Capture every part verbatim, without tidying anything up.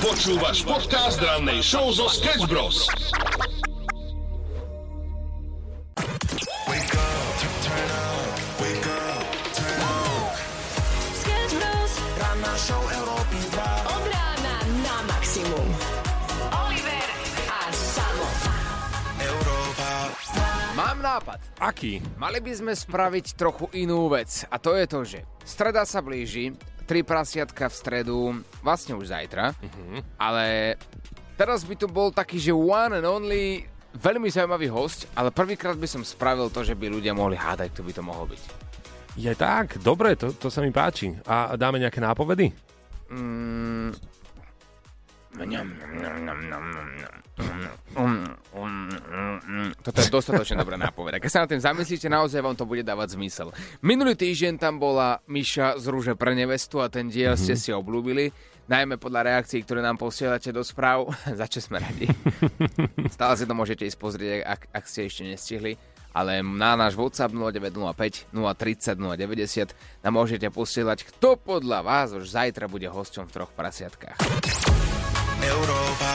Počúvaš podcast rannej show zo Sketch Bros. Sketch Bros. Ranná show Európy dva. Od rána na maximum. Oliver a Samo. Európa. Mám nápad. Aký? Mali by sme spraviť trochu inú vec. A to je to, že streda sa blíži, tri prasiatka v stredu, vlastne už zajtra, uh-huh. ale teraz by tu bol taký, že one and only, veľmi zaujímavý host, ale prvýkrát by som spravil to, že by ľudia mohli hádať, kto by to mohol byť. Je tak, dobre, to, to sa mi páči. A dáme nejaké nápovedy? Mm. Toto je dostatočne dobrá nápoveda. Keď sa na tým zamyslíte, naozaj vám to bude dávať zmysel. Minulý týždeň tam bola Miša z Rúže pre nevestu a ten diel mm-hmm. ste si obľúbili, najmä podľa reakcií, ktoré nám posielate do správ, za čo sme radi. Stále si to môžete ísť pozrieť, ak, ak ste ešte nestihli. Ale na náš WhatsApp nula deväť nula päť nula tridsať nula deväťdesiat nám môžete posielať, kto podľa vás už zajtra bude hosťom v troch prasiatkách. Európa.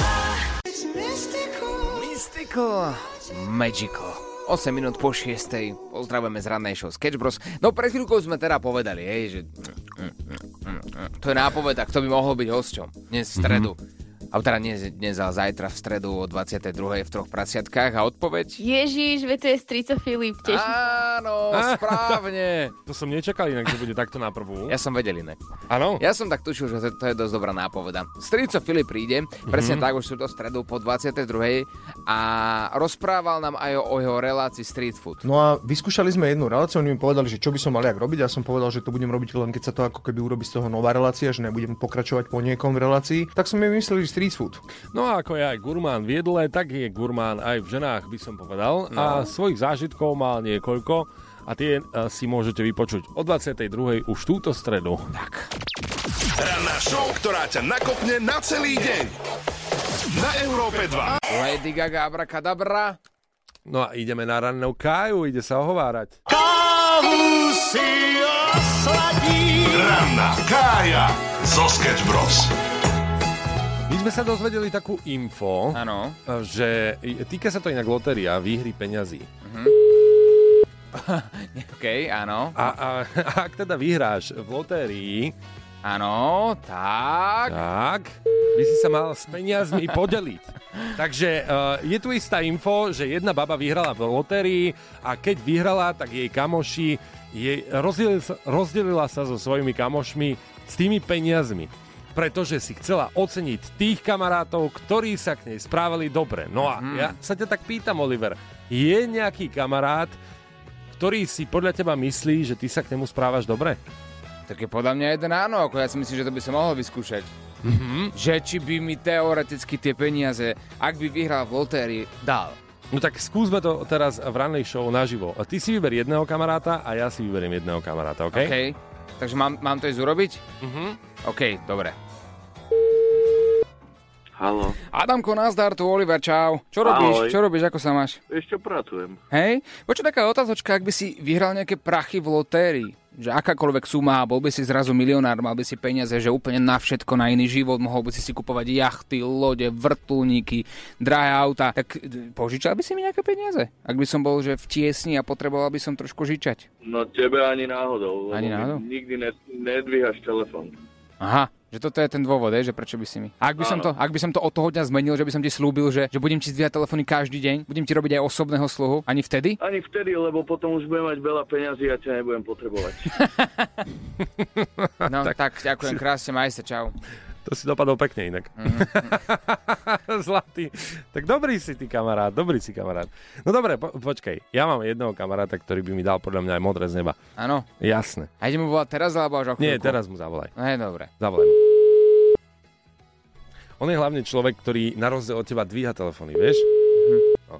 Mystical. Magical. osem minút po šiestej. Pozdravujeme z rannej show Sketch Bros. No pred chvíľkou sme teda povedali, hej, že to je nápoveda, kto by mohol byť hosťom dnes v stredu. Mm-hmm. A teda dnes, dnes ale zajtra v stredu o dvadsiatej druhej v troch prasiatkách a odpoveď? Ježiš, veď to je strico Filip, tiež. Áno, správne. To som nečakal inak, že bude takto na prvú. Ja som vedel inak. Áno? Ja som tak tušil, že to je dosť dobrá nápoveda. Strico Filip príde, presne mm-hmm. tak, už sú to stredu po dvadsiatej druhej a rozprával nám aj o, o jeho relácii Street Food. No a vyskúšali sme jednu reláciu, oni mi povedali, že čo by som mal jak robiť, ja som povedal, že to budem robiť len keď sa to ako keby urobí z toho nová relácia, že nebudem pokračovať po niekom v relácii. Tak som mi vymyslel, že street food. No a ako je aj gurmán v jedle, tak je gurmán aj v ženách, by som povedal. No. A svojich zážitkov mal niekoľko a tie uh, si môžete vypočuť o dvadsiatej druhej už túto stredu. Tak. Ranná show, ktorá ťa nakopne na celý deň. Na Európe dva. Lady Gaga, abracadabra. No a ideme na rannú káju, ide sa ohovárať. Kávu si osladí. Ranná kája zo Sketch Bros. My sme sa dozvedeli takú info, Áno. že týka sa to inak lotéria, výhry peňazí. Uh-huh. OK, áno. A, a, a ak teda vyhráš v lotérii, áno, tak. tak by si sa mal s peniazmi podeliť. Takže uh, je tu istá info, že jedna baba vyhrala v lotérii a keď vyhrala, tak jej kamoši jej rozdelila, rozdelila sa so svojimi kamošmi s tými peniazmi. Pretože si chcela oceniť tých kamarátov, ktorí sa k nej správali dobre. No a hmm. ja sa ťa tak pýtam, Oliver, je nejaký kamarát, ktorý si podľa teba myslí, že ty sa k nemu správaš dobre? Tak je podľa mňa jeden áno, ako ja si myslím, že to by som mohol vyskúšať. Mm-hmm. Že či by mi teoreticky tie peniaze, ak by vyhral v lotérii, dal. No tak skúsme to teraz v rannej show naživo. A ty si vyber jedného kamaráta a ja si vyberiem jedného kamaráta, OK? OK. Takže mám, mám to ísť urobiť? Mhm. OK, dobre. Haló. Adamko, nazdar, tu Oliver, čau. Čo robíš? Ahoj. Čo robíš? Ako sa máš? Ešte pracujem. Hej? Počuť, taká otázočka, ak by si vyhral nejaké prachy v lotérii, že akákoľvek suma, bol by si zrazu milionár, mal by si peniaze, že úplne na všetko, na iný život, mohol by si si kupovať jachty, lode, vrtuľníky, drahé auta, tak požičal by si mi nejaké peniaze? Ak by som bol, že v tiesni a potreboval by som trošku žičať. No tebe ani náhodou. Ani náhodou? Nikdy ne, nedvíhaš telefón. Aha. Že toto je ten dôvod, je, že prečo by si mi. A ak by, som to, ak by som to od toho dňa zmenil, že by som ti slúbil, že, že budem ti zdvíhať telefóny každý deň, budem ti robiť aj osobného sluhu, ani vtedy? Ani vtedy, lebo potom už budem mať veľa peňazí a ťa nebudem potrebovať. No tak, tak ďakujem krásne, maj sa, čau. To si dopadol pekne inak. Mm-hmm. Zlatý. Tak dobrý si ty kamarát, dobrý si kamarát. No dobre, po, počkaj, ja mám jedného kamaráta, ktorý by mi dal podľa mňa aj modré z neba. Áno. Jasné. A idem mu volať teraz, alebo až o chvíľku? Nie, teraz mu zavolaj. No je dobre. Zavolaj mu. On je hlavne človek, ktorý na rozdiel od teba dvíha telefóny, vieš? Mm-hmm. No.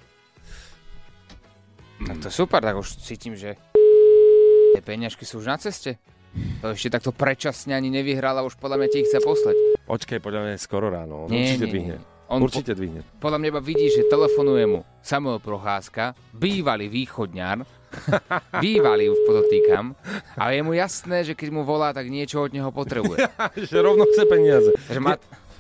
Tak to super, tak už cítim, že tie peňažky sú už na ceste. To ešte takto predčasne ani nevyhral a už podľa mňa ti ich chce poslať. Počkaj, podľa mňa je skoro ráno. On nie, určite nie, dvihne. On určite po, dvihne. Podľa mňa iba vidí, že telefonuje mu Samuel Procházka, bývalý východňar, bývalý už podotýkam, a je mu jasné, že keď mu volá, tak niečo od neho potrebuje. Že rovno chce peniaze. Že má...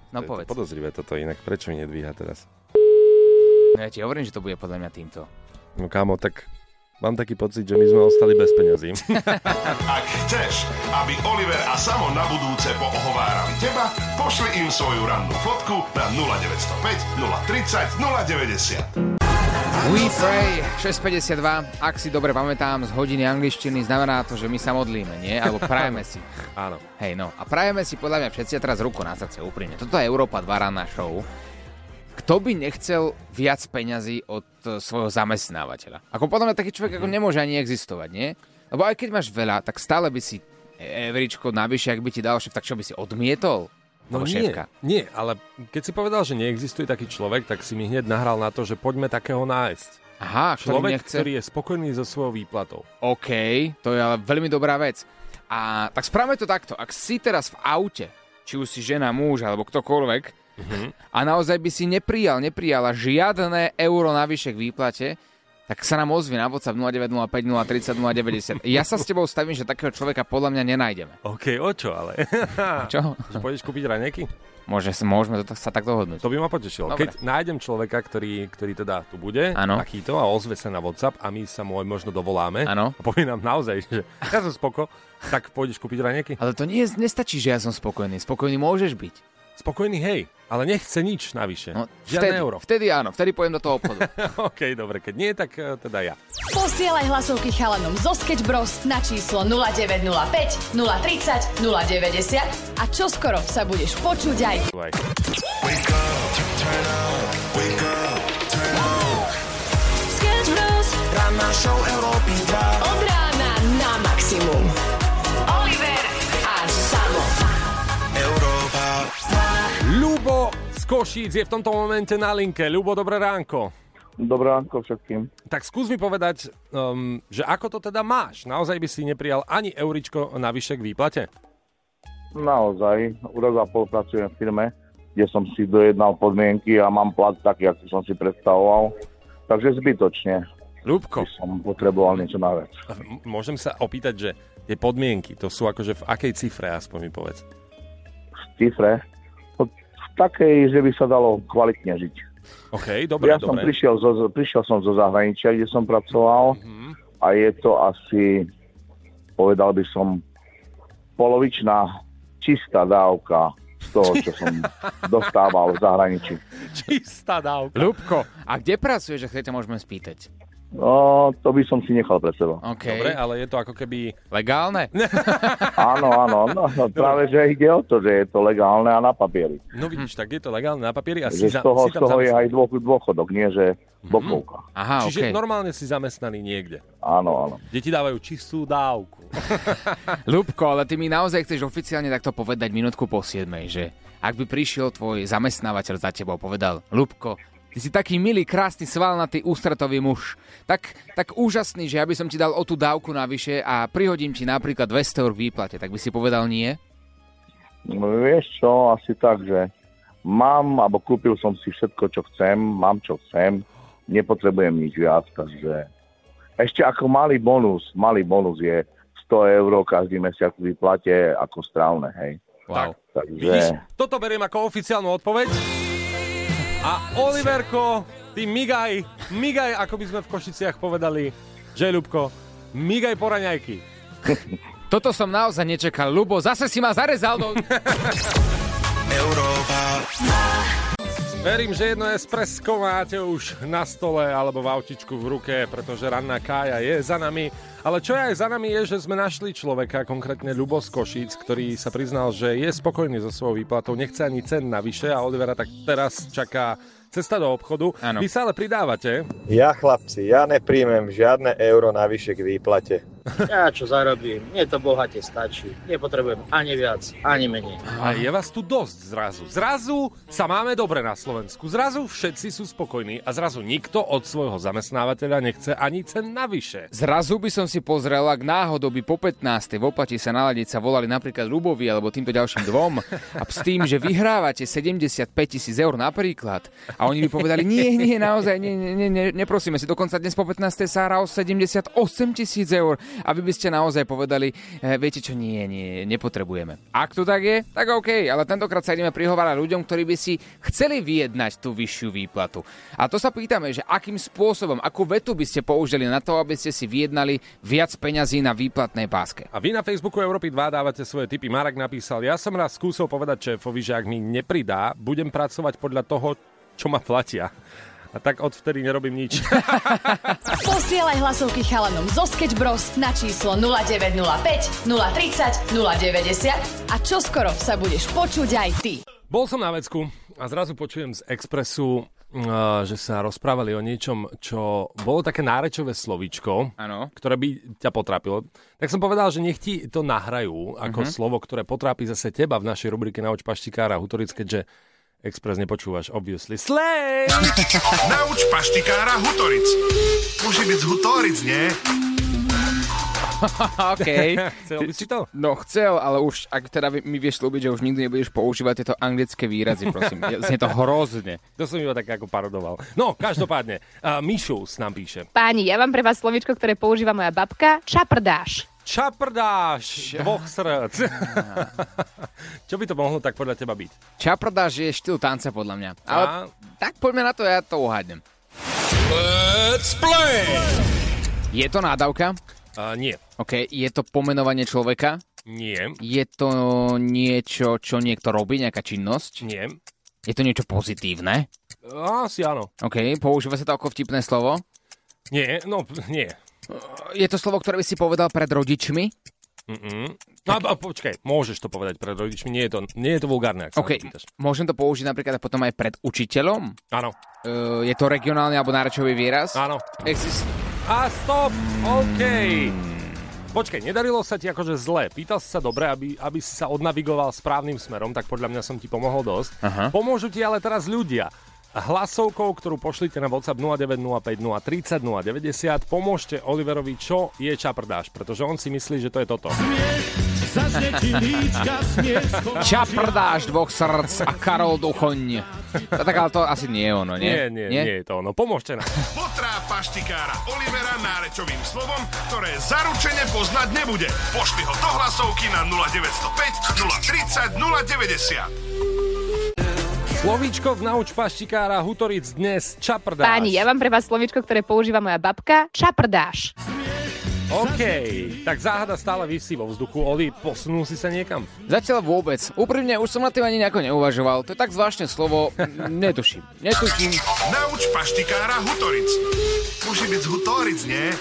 No To je povedz. to podozrivé toto inak. Prečo mi nedvíha teraz? No ja ti hovorím, že to bude podľa mňa týmto. No kámo, tak mám taký pocit, že my sme ostali bez peňazí. Ak chceš, aby Oliver a Samo na budúce poohovárali teba, pošli im svoju rannú fotku na nula deväť nula päť, nula tridsať, nula deväťdesiat. We pray šesť päťdesiatdva, ak si dobre pamätám z hodiny angličtiny, znamená to, že my sa modlíme, nie? Alebo prajeme si. Áno. Hej, no. A prajeme si podľa mňa všetci a teraz ruku na srdce úprimne. Toto je Európa dva ranná show. Kto by nechcel viac peňazí od uh, svojho zamestnávateľa? Ako podľa mňa taký človek mm-hmm. ako nemôže ani existovať, nie? Lebo aj keď máš veľa, tak stále by si evričko navyše, ak by ti dal šéf, tak čo by si odmietol? No nie, nie, ale keď si povedal, že neexistuje taký človek, tak si mi hneď nahral na to, že poďme takého nájsť. Aha, človek, nechce... ktorý je spokojný so svojou výplatou. OK, to je ale veľmi dobrá vec. A tak správame to takto. Ak si teraz v aute, či už si žena, muž alebo ktokoľvek, mm-hmm. a naozaj by si neprijal, neprijala žiadne euro navyše k výplate, tak sa nám ozvi na WhatsApp nula deväť nula päť, nula tridsať, nula deväťdesiat. Ja sa s tebou stavím, že takého človeka podľa mňa nenájdeme. OK, o čo ale? Čo? Že pôjdeš kúpiť raňajky? Môže, môžeme to, sa tak dohodnúť. To by ma potešilo. Dobre. Keď nájdem človeka, ktorý, ktorý teda tu bude, ano. takýto, a ozve sa na WhatsApp a my sa mu možno dovoláme ano. a povie nám naozaj, že ja som spoko, tak pôjdeš kúpiť raňajky? Ale to nie, nestačí, že ja som spokojný. Spokojný môžeš byť. Spokojný, hej, ale nechce nič navyše. No, žiadne vtedy, euro. Vtedy áno, vtedy pôjdem do toho obchodu. OK, dobre, keď nie, tak uh, teda ja. Posielaj hlasovky chalanom zo Sketch Bros na číslo nula deväť nula päť, nula tridsať, nula deväťdesiat a čoskoro sa budeš počuť aj. Aj. Sketch Bros, ranná show Európy dva. Od rána na maximum. Oliver a Samo. Európa. Ľubo z Košíc je v tomto momente na linke. Ľubo, dobré ránko. Dobré ránko všetkým. Tak skús mi povedať, um, že ako to teda máš? Naozaj by si neprijal ani euričko navyše k výplate? Naozaj, rok a pol pracujem v firme, kde som si dojednal podmienky a mám plat taký, aký som si predstavoval. Takže zbytočne Ľubko, by som potreboval niečo naviac. m- môžem sa opýtať, že tie podmienky, to sú akože v akej cifre, aspoň mi povedz. V cifre, v takej, že by sa dalo kvalitne žiť. OK, dobre, Ja som dobre. prišiel, zo, prišiel som zo zahraničia, kde som pracoval Mhm. a je to asi, povedal by som, polovičná čistá dávka z toho, čo som dostával v zahraničí. Čistá dávka. Ľubko, a kde pracuješ, ak sa ťa môžeme spýtať? No, to by som si nechal pre seba. OK. Dobre, ale je to ako keby... Legálne? Áno, áno, no, no práve, že ide o to, že je to legálne a na papieri. No vidíš, tak je to legálne na papieri a si, Že za, z toho, si z tam toho je zamestnaný. aj dô, dôchodok, nie že bokovka. Aha, Čiže OK. normálne si zamestnaný niekde, Áno, áno. kde ti dávajú čistú dávku. Ľubko, ale ty mi naozaj chceš oficiálne takto povedať minútku po siedmej, že ak by prišiel tvoj zamestnávateľ za tebou a povedal, Ľubko, ty si taký milý, krásny, svalnatý, ústretový muž. Tak, tak úžasný, že ja by som ti dal o tú dávku navyše a prihodím ti napríklad dvesto eur k výplate. Tak by si povedal nie? No, vieš čo, asi tak, že mám, alebo kúpil som si všetko, čo chcem, mám, čo chcem, nepotrebujem nič viac, takže ešte ako malý bonus, malý bonus je sto eur každý mesiac v výplate ako strávne, hej. Wow. Takže... Vidíš, toto beriem ako oficiálnu odpoveď. A Oliverko, ty migaj, migaj, ako by sme v Košiciach povedali, že Ľubko, migaj po raňajky. Toto som naozaj nečakal. Ľubo, zase si ma zarezal do... Európa. Verím, že jedno espresso máte už na stole alebo v autičku v ruke, pretože ranná kája je za nami. Ale čo je aj za nami je, že sme našli človeka, konkrétne Ľubo z Košíc, ktorý sa priznal, že je spokojný so svojou výplatou, nechce ani cen navyše a Olivera tak teraz čaká cesta do obchodu. Áno. Vy sa ale pridávate. Ja chlapci, ja nepríjmem žiadne euro navyše k výplate. Ja čo zarobím, mne to bohate stačí. Nepotrebujem ani viac, ani menej. A je vás tu dosť zrazu. Zrazu sa máme dobre na Slovensku. Zrazu všetci sú spokojní a zrazu nikto od svojho zamestnávateľa nechce ani cen navyše. Zrazu by som si pozrel, ak náhodou by po pätnástej v Opati sa naladiť sa volali napríklad Ľubovi alebo týmto ďalším dvom a s tým, že vyhrávate sedemdesiatpäť tisíc eur napríklad a oni by povedali, nie, nie, naozaj, nie, nie, nie, neprosíme si, dokonca dnes po pätnástej sa hrá o sedemdesiatosem tisíc eur a vy by ste naozaj povedali, e, viete čo, nie, nie, nepotrebujeme. Ak to tak je, tak OK, ale tentokrát sa ideme prihovárať ľuďom, ktorí by si chceli vyjednať tú vyššiu výplatu. A to sa pýtame, že akým spôsobom, akú vetu by ste použili na to, aby ste si vyjednali viac peňazí na výplatnej páske. A vy na Facebooku Európy dva dávate svoje tipy. Marek napísal, ja som raz skúsil povedať šéfovi, že ak mi nepridá, budem pracovať podľa toho, čo ma platia. A tak odvtedy nerobím nič. Posielaj hlasovky chalanom zo Sketch Bros na číslo nula deväť nula päť, nula tridsať, nula deväťdesiat a čoskoro sa budeš počuť aj ty. Bol som na vecku a zrazu počujem z Expressu, uh, že sa rozprávali o niečom, čo bolo také nárečové slovíčko, ano. Ktoré by ťa potrápilo. Tak som povedal, že nech ti to nahrajú ako uh-huh. slovo, ktoré potrápi zase teba v našej rubrike Nauč paštikára Hutoric, keďže Express nepočúvaš, obviously. Slay! Nauč paštikára Hutoric. Môže byť z Hutoric, nie? OK. Chcel by si to? No chcel, ale už, ak teda mi vieš slúbiť, že už nikdy nebudeš používať tieto anglické výrazy, prosím. Znie to hrozne. To som iba tak ako parodoval. No, každopádne, uh, Mišus nám píše. Páni, ja mám pre vás slovíčko, ktoré používa moja babka. Čaprdáš. Čaprdáš dvoch srdc. Čo by to mohlo tak podľa teba byť? Čaprdáš je štýl tanca podľa mňa. Ale A... tak poďme na to, ja to uhádnem. Let's play! Je to nádavka? Uh, nie. OK. Je to pomenovanie človeka? Nie. Je to niečo, čo niekto robí, nejaká činnosť? Nie. Je to niečo pozitívne? Asi áno. OK. Používa sa to ako vtipné slovo? Nie, no nie. Je to slovo, ktoré by si povedal pred rodičmi? Mm-mm. No a počkaj, môžeš to povedať pred rodičmi, nie je to, nie je to vulgárne, ak sa okay. to pýtaš. Môžem to použiť napríklad potom aj pred učiteľom? Áno. Uh, je to regionálny alebo nárečový výraz? Áno. Exist... A stop, OK. Počkaj, nedarilo sa ti akože zle. Pýtal si sa dobre, aby, aby si sa odnavigoval správnym smerom, tak podľa mňa som ti pomohol dosť. Aha. Pomôžu ti ale teraz ľudia. Hlasovkou, ktorú pošlite na WhatsApp nula deväť nula päť, nula tridsať, nula deväťdesiat, pomôžte Oliverovi, čo je čaprdáš, pretože on si myslí, že to je toto. Čaprdáš dvoch srdc a Karol Duchoň. Tak ale to asi nie je ono, nie? Nie, nie, nie, nie je to ono. Pomôžte nám. Potrá paštikára Olivera nárečovým slovom, ktoré zaručene poznať nebude. Pošli ho do hlasovky na nula deväť nula päť, nula tridsať, nula deväťdesiat. Slovíčko v Nauč paštikára Hutoric dnes čaprdáš. Páni, ja mám pre vás slovíčko, ktoré používa moja babka. Čaprdáš. OK, tak záhada stále visí vo vzduchu. Oli, posunul si sa niekam? Zatiaľ vôbec. Úprimne, už som na tým ani nejako neuvažoval. To je tak zvláštne slovo. Netuším. Netuším. Nauč paštikára Hutoric. Môže byť z Hutoric, nie?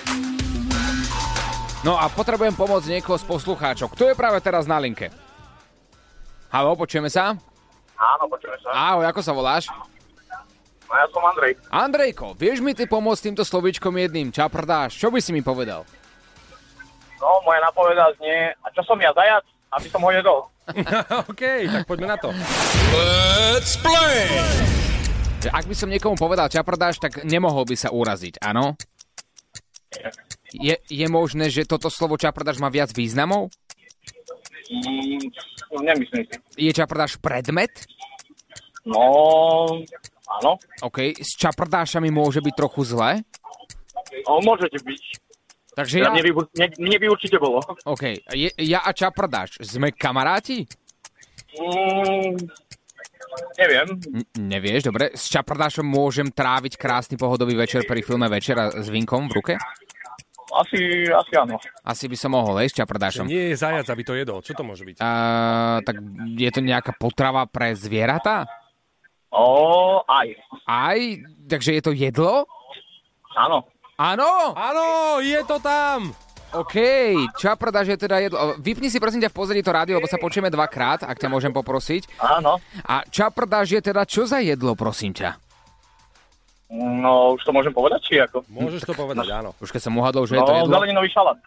No a potrebujem pomôcť niekoho z poslucháčov. Kto je práve teraz na linke? Haló, počujeme sa? Áno, počujeme sa. Ahoj, ako sa voláš? No ja som Andrej. Andrejko, vieš mi ty pomôcť týmto slovíčkom jedným? Čaprdáš, čo by si mi povedal? No, moja napoveda znie, a čo som ja zajac, aby som ho jedol. OK, tak poďme na to. Let's play! Ak by som niekomu povedal čaprdáš, tak nemohol by sa uraziť, áno? Je, je možné, že toto slovo čaprdáš má viac významov? Mm, nemyslím si. Je čaprdáš predmet? No, áno. OK, s čaprdášami môže byť trochu zle? No, môžete byť. Takže ja... Mne by, mne, mne by určite bolo. OK, je, ja a čaprdáš, sme kamaráti? Mm, neviem. N- nevieš, dobre. S čaprdášom môžem tráviť krásny pohodový večer pri filme Večera s vínkom v ruke? Asi, asi áno. Asi by som mohol, hej, s čaprdášom. Nie je zajac, aby to jedol. Čo to môže byť? Uh, tak je to nejaká potrava pre zvieratá? O, aj. Aj? Takže je to jedlo? Áno. Áno? Áno, je to tam! OK, čaprdáš je teda jedlo. Vypni si prosím ťa v pozadí to rádio, lebo sa počujeme dvakrát, ak ťa môžem poprosiť. Áno. A čaprdáš je teda čo za jedlo, prosím ťa? No, už to môžem povedať, či ako? Môžeš to povedať, áno. Už keď som uhadol, že no, je to jedlo? No, zeleninový šalát.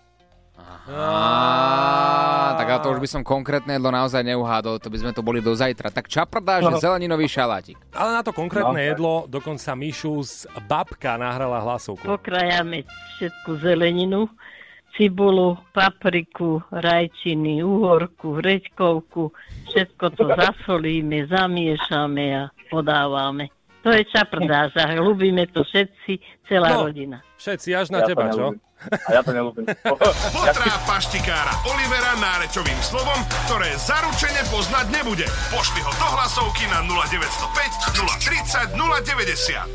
Á, tak ale to už by som konkrétne jedlo naozaj neuhádol, to by sme to boli do zajtra. Tak čaprdáš je zeleninový šalátik. Ale na to konkrétne no. jedlo dokonca Mišu z babka nahrala hlasovku. Pokrájame všetku zeleninu, cibulu, papriku, rajčiny, uhorku, hreďkovku, všetko to zasolíme, zamiešame a podávame. To je čaprdás a ľúbime to všetci, celá No. rodina. Všetci, až na Ja to teba, čo? neľúbim. A ja to neľúbim. Potráv paštikára Olivera nárečovým slovom, ktoré zaručene poznať nebude. Pošli ho do hlasovky na nula deväť nula päť, nula tridsať, nula deväťdesiat.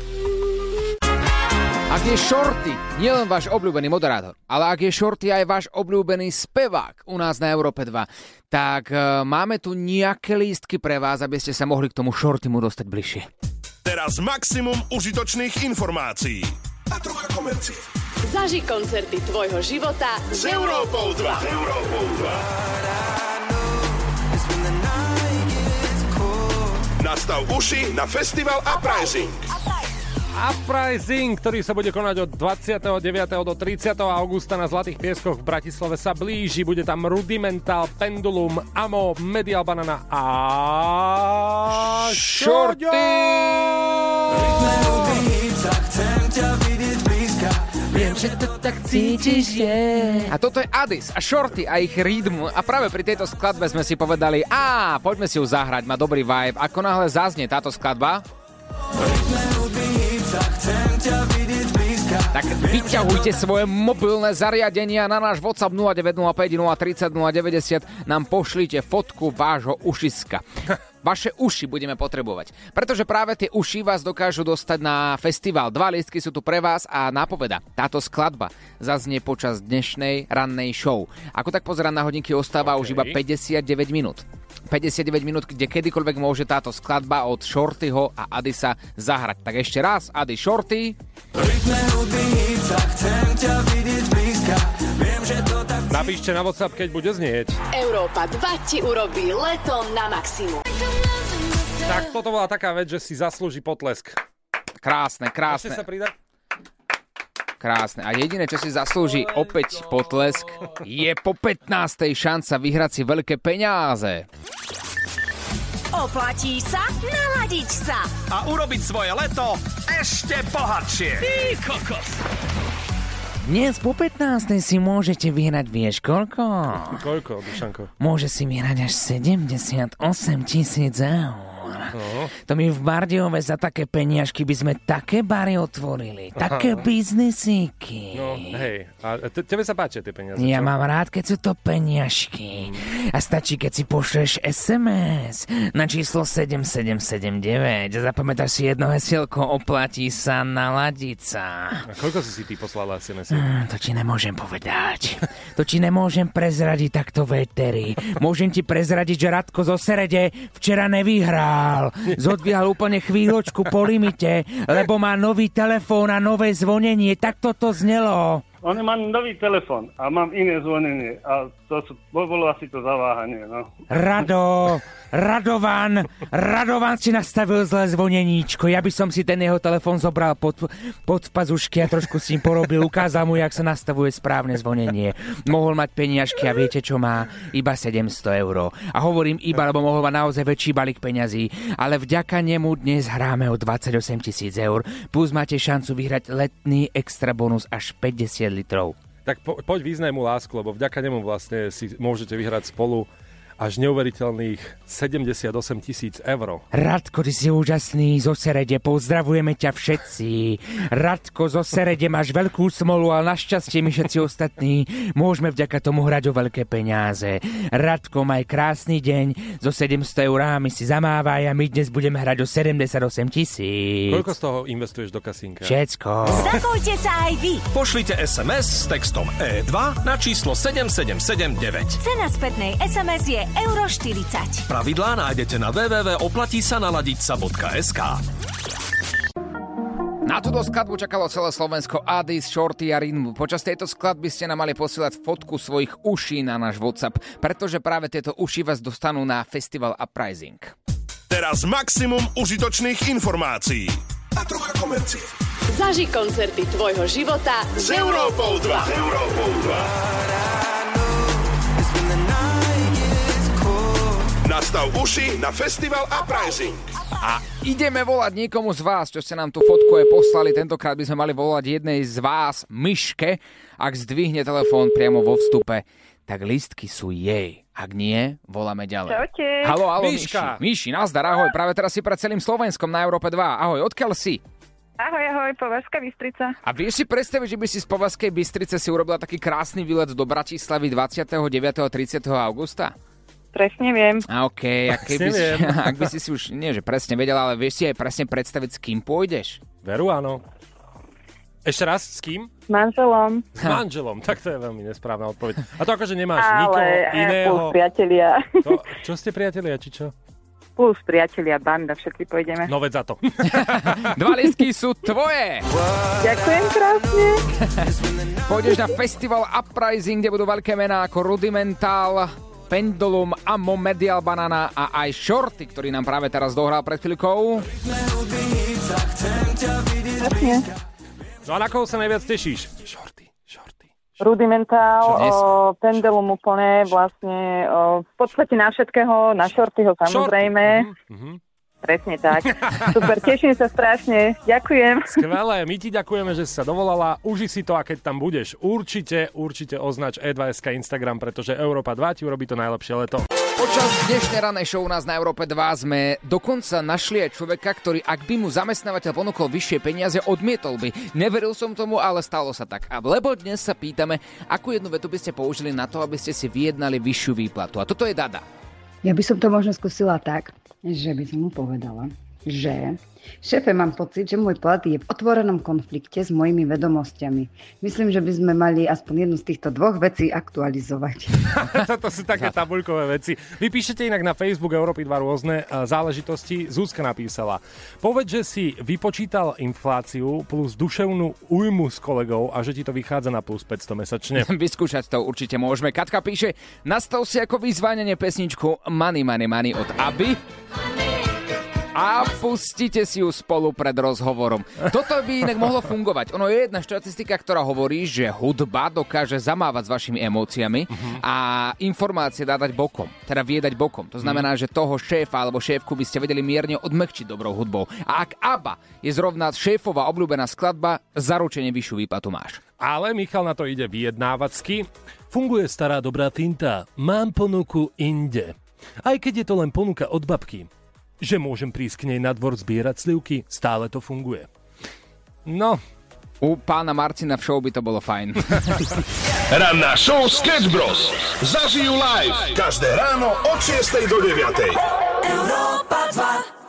Ak je Shorty nielen váš obľúbený moderátor, ale ak je Shorty aj váš obľúbený spevák u nás na Európe dva, tak uh, máme tu nejaké lístky pre vás, aby ste sa mohli k tomu Shortymu dostať bližšie. Teraz maximum užitočných informácií. A trocha komercie. Zaži koncerty tvojho života S Európou dva. S Európou dva. Nastav uši na festival Uprising. Uprising, ktorý sa bude konať od dvadsiateho deviateho do tridsiateho augusta na Zlatých pieskoch v Bratislave, sa blíži. Bude tam Rudimental, Pendulum, Amo, Medial Banana a Shorty! Viem, že to tak cítiš, yeah. A toto je Addis a Shorty a ich rytm. A práve pri tejto skladbe sme si povedali, á, poďme si ju zahrať, má dobrý vibe. Ako náhle zaznie táto skladba, tak vyťahujte svoje mobilné zariadenia na náš WhatsApp nula deväť nula päť, nula tridsať, nula deväťdesiat. Nám pošlite fotku vášho ušiska. Vaše uši budeme potrebovať, pretože práve tie uši vás dokážu dostať na festival. Dva lístky sú tu pre vás a nápoveda. Táto skladba zaznie počas dnešnej rannej show. Ako tak pozerám na hodinky, ostáva okay. už iba päťdesiatdeväť minút. päťdesiatdeväť minút, kde kedykoľvek môže táto skladba od Shortyho a Addisa zahrať. Tak ešte raz, Ady, Shorty. Napíšte na WhatsApp, keď bude znieť. Európa dva ti urobí leto na maximum. Tak toto bola taká vec, že si zaslúži potlesk. Krásne, krásne. Môžete sa pridať? Krásne. A jediné, čo si zaslúži opäť potlesk, je po pätnástej šanca vyhrať si veľké peniaze. Oplatí sa naladiť sa A urobiť svoje leto ešte bohatšie. Ty kokos. Dnes po pätnástej si môžete vyhrať, vieš koľko? Koľko, Dušanko? Môže si vyhrať až sedemdesiatosem tisíc eur. No. To my v Bardejove za také peniažky by sme také bary otvorili. Také biznisíky. No, hej. A te, tebe sa páčia tie peniaze, Ja čo? mám rád, keď sú to peniažky. A stačí, keď si pošleš es em es na číslo sedem sedem sedem deväť. Zapamätáš si jedno hesielko, oplatí sa naladiť sa. A koľko si si ty poslala es em es? Mm, to ti nemôžem povedať. To ti nemôžem prezradiť takto v éteri. Môžem ti prezradiť, že Radko zo Serede včera nevyhral. Zodvíhal úplne chvíľočku po limite, lebo má nový telefón a nové zvonenie. Tak toto znelo. On má nový telefon a mám iné zvonenie a to sú, bolo asi to zaváhanie, no. Rado, Radovan, Radovan si nastavil zlé zvoneníčko. Ja by som si ten jeho telefon zobral pod, pod pazušky a trošku s ním porobil. Ukázal mu, jak sa nastavuje správne zvonenie. Mohol mať peniažky a viete, čo má? Iba sedemsto eur. A hovorím iba, lebo mohol mať naozaj väčší balík peňazí. Ale vďaka nemu dnes hráme o dvadsaťosem tisíc eur. Plus máte šancu vyhrať letný extra bonus až päťdesiat litrov. Tak po, poď význaj mu lásku, lebo vďaka nemu vlastne si môžete vyhrať spolu až neuveriteľných sedemdesiatosem tisíc eur. Radko, ty si úžasný, zo Serede, pozdravujeme ťa všetci. Radko, zo Serede, máš veľkú smolu, ale našťastie my všetci ostatní môžeme vďaka tomu hrať o veľké peniaze. Radko, maj krásny deň, zo sedemsto eurami si zamávaj a my dnes budeme hrať o sedemdesiatosem tisíc. Koľko z toho investuješ do kasínka? Všetko. Zapojte sa aj vy. Pošlite es em es s textom é dva na číslo sedem sedem sedem deväť. Cena spätnej es em es je euro štyridsať. Pravidlá nájdete na w w w bodka oplatí sa naladiť sa bodka es ká. Na túto skladbu čakalo celé Slovensko. Addis, Shorty a Ritm. Počas tejto skladby ste nám mali posielať fotku svojich uší na náš WhatsApp, pretože práve tieto uši vás dostanú na festival Uprising. Teraz maximum užitočných informácií. A trocha komercie. Zaži koncerty tvojho života S Európou dva. S Európou dva. Nastav uši na festival Uprising. A ideme volať niekomu z vás, čo ste nám tú fotku aj poslali. Tentokrát by sme mali volať jednej z vás, Myške. Ak zdvihne telefón priamo vo vstupe, tak lístky sú jej. Ak nie, voláme ďalej. Čaute. Haló, haló, Miška. Miši. Miši, nazdar, ahoj. Práve teraz si pred celým Slovenskom na Európe dva. Ahoj, odkiaľ si? Ahoj, ahoj, Považská Bystrica. A vieš si predstaviť, že by si z Považskej Bystrice si urobila taký krásny výlet do Bratislavy dvadsiateho deviateho a tridsiateho augusta? Presne viem. A okej, okay, ak, si, ak by si si už, nie že presne vedela, ale vieš si aj presne predstaviť, s kým pôjdeš? Veru, áno. Ešte raz, s kým? S manželom. S manželom, tak to je veľmi nesprávna odpoveď. A to akože nemáš ale, nikoho iného? Plus priatelia. To, čo ste priatelia, či čo? Plus priatelia, banda, všetci pôjdeme. No veď za to. Dva lístky sú tvoje. Ďakujem krásne. Pôjdeš na festival Uprising, kde budú veľké mená ako Rudimental, Pendulum, Ammo, Medial Banana a aj Shorty, ktorý nám práve teraz dohral pred chvíľkou. Presne. No a na koho sa najviac tešíš? Shorty, Shorty. Rudimentál, o, Pendulum úplne, vlastne o, v podstate na všetkého, na Shortyho samozrejme. Mm-hmm. Presne tak. Super, teším sa strašne. Ďakujem. Skvelé, my ti ďakujeme, že si sa dovolala. Uži si to a keď tam budeš, určite, určite označ é dva bodka es ká Instagram, pretože Európa dva ti urobí to najlepšie leto. Počas dnešnej ranej show u nás na Európe dva sme dokonca našli aj človeka, ktorý ak by mu zamestnávateľ ponúkol vyššie peniaze, odmietol by. Neveril som tomu, ale stalo sa tak. A lebo dnes sa pýtame, akú jednu vetu by ste použili na to, aby ste si vyjednali vyššiu výplatu. A toto je Dada. Ja by som to možno skúsila tak, že by som mu povedala, že šéfe, mám pocit, že môj plat je v otvorenom konflikte s mojimi vedomosťami. Myslím, že by sme mali aspoň jednu z týchto dvoch vecí aktualizovať. Toto sú také tabuľkové veci. Vy píšete inak na Facebook Európy dva rôzne záležitosti. Zuzka napísala: povedz, že si vypočítal infláciu plus duševnú újmu s kolegou a že ti to vychádza na plus päťsto mesačne. Vyskúšať to určite môžeme. Katka píše: nastav si ako vyzvánenie pesničku Money, Money, Money od Aby a pustite si ju spolu pred rozhovorom. Toto by inak mohlo fungovať. Ono je jedna štatistika, ktorá hovorí, že hudba dokáže zamávať s vašimi emóciami uh-huh. a informácie dá dať bokom. Teda vie dať bokom. To znamená, uh-huh. že toho šéfa alebo šéfku by ste vedeli mierne odmekčiť dobrou hudbou. A ak ABBA je zrovna šéfová obľúbená skladba, zaručene vyššiu výplatu máš. Ale Michal na to ide vyjednávacky. Funguje stará dobrá finta. Mám ponuku inde. Aj keď je to len ponuka od babky, že môžem prísť k nej na dvor zbierať slivky, stále to funguje. No. U pána Marcina v show by to bolo fajn. Ranná show Sketch Bros. Zažijú live každé ráno od šiestej do deviatej. Európa dva.